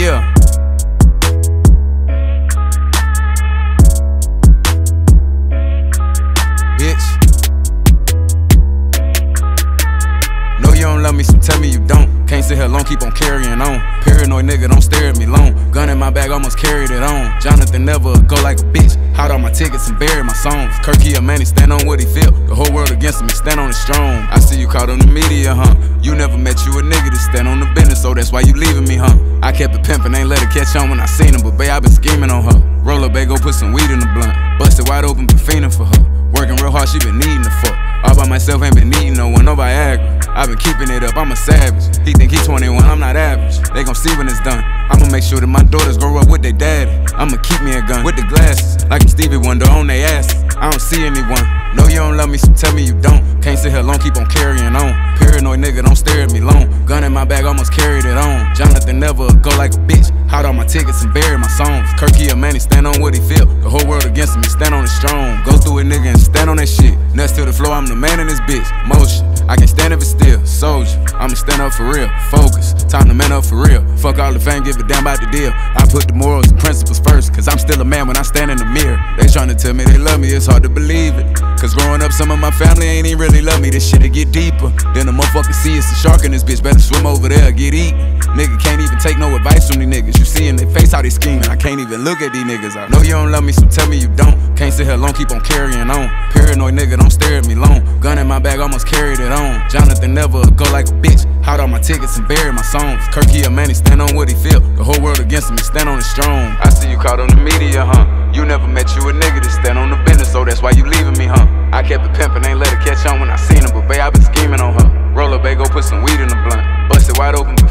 Yeah. Bitch. Know you don't love me, so tell me you don't. Can't sit here alone, keep on carrying on. Paranoid nigga, don't stare at me long. Gun in my bag, almost carried it on. Jonathan never go like a bitch. Hot on my tickets and bury my songs. Kirky a man, he stand on what he feel. The whole world against him, he stand on it strong. I see you caught on the media, huh? You never met you a nigga to stand on the business, so that's why you leaving me, huh? I kept it pimpin', ain't let her catch on when I seen him, but babe, I been scheming on her. Roll up, babe, go put some weed in the blunt. Busted wide open, been fiending for her. Working real hard, she been needing the fuck. All by myself, ain't been needing no one, no Viagra. I been keeping it up, I'm a savage. He think he 21, I'm not average. They gon' see when it's done. I'ma make sure that my daughters grow up with their daddy. I'ma keep me a gun with the glasses, like I'm Stevie Wonder on they asses. I don't see anyone. Know you don't love me, so tell me you don't. Can't sit here alone, keep on carrying on. Paranoid nigga, don't stare at me long. Gun in my bag, almost carried it on. Jonathan never go like a bitch. Hot on my tickets and bury my songs. Kirky a man, he stand on what he feel. The whole world against him, he stand on it strong. Go through it, nigga, and stand on that shit. Nuts to the floor, I'm the man in this bitch. Motion, I can stand if it's still. Soldier, I'ma stand up for real. Focus, time to man up for real. Fuck all the fame, give a damn about the deal. I put the morals and principles first, cause I'm still a man when I stand in the mirror. They tryna tell me they love me, it's hard to believe it. Cause growing up, some of my family ain't even really love me. This shit'll get deeper. Then the motherfucker see it's a shark in this bitch. Better swim over there, get eaten. Nigga can't even take no advice from these niggas. You see in their face how they scheming. I can't even look at these niggas. I know you don't love me, so tell me you don't. Can't sit here alone, keep on carrying on. Paranoid nigga, don't stare at me long. Gun in my bag, almost carried it on. Jonathan never go like a bitch. Hot on my tickets and bury my songs. Kirky a man, he stand on what he feel. The whole world against him, he stand on it strong. I see you caught on the media, huh? You never met you a nigga to stand on the business, so that's why you leaving me, huh? I kept it pimpin', ain't let her catch on when I seen him, but babe, I been scheming on her. Roll up, babe, go put some weed in the blunt. Busted wide open.